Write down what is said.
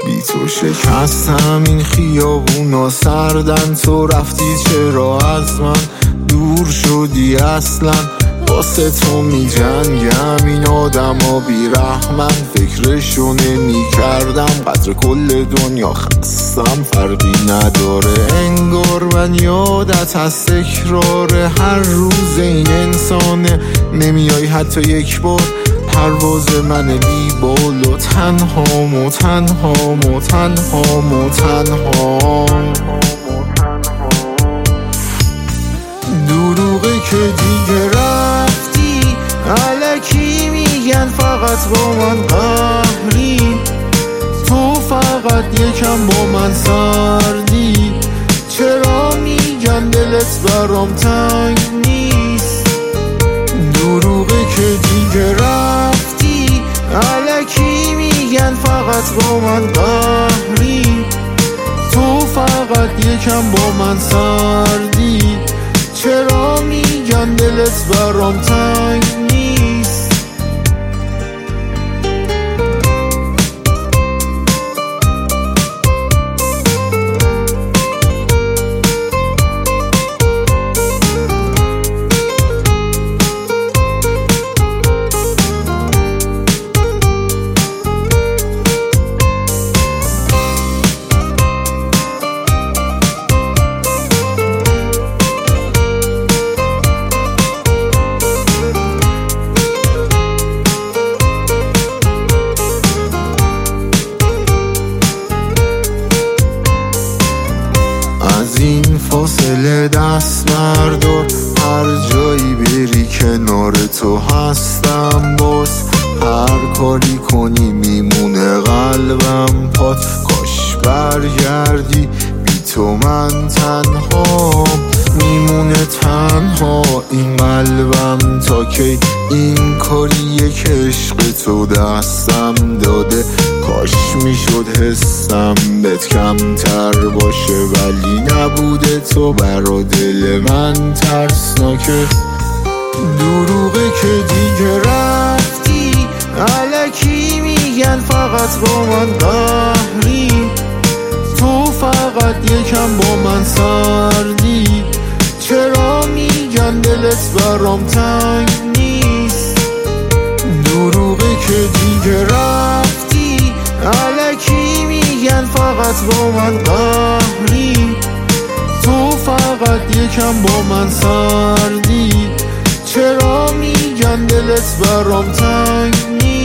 بی تو شکستم این خیابونا سردن، تو رفتی چرا از من دور شدی اصلا؟ واسه تو می جنگم، این آدم ها بی رحمن، فکرشو نمی کردم قدر کل دنیا خستم، فرقی نداره انگار من یادت از تکرار هر روز این انسانه، نمیای حتی یک بار پرواز من بی بال و تنهام و تنهام و تنهام و تنهام. دروغه که دیگه رفتی، الکی میگن فقط با من قهری، تو فقط یکم با من سردی، چرا میگن دلت برام تنگ نیست؟ دروغه که دیگه رفتی، الکی میگن فقط با من قهری، تو فقط یکم با من سردی، چرا میگن دلت برام تنگ نیست؟ از این فاصله دست بردار، هر جایی بری کنار تو هستم باز، هر کاری کنی میمونه قلبم پات، کاش برگردی بی تو من تنها میمونه تنها این قلبم تا کی، این کاریه که عشق تو دستم داده، کاش میشد حسم بهت کمتر باشه، ولی نبوده تو برا دل من ترسناکه. دروغه که دیگه رفتی، الکی میگن فقط با من قهری، تو فقط یکم با من سردی، چرا میگن دلت برام تنگ نیست؟ دروغه که دیگه رفتی، الکی میگن فقط با من قهری، تو فقط یکم با من سردی، چرا میگن دلت برام تنگ نیست؟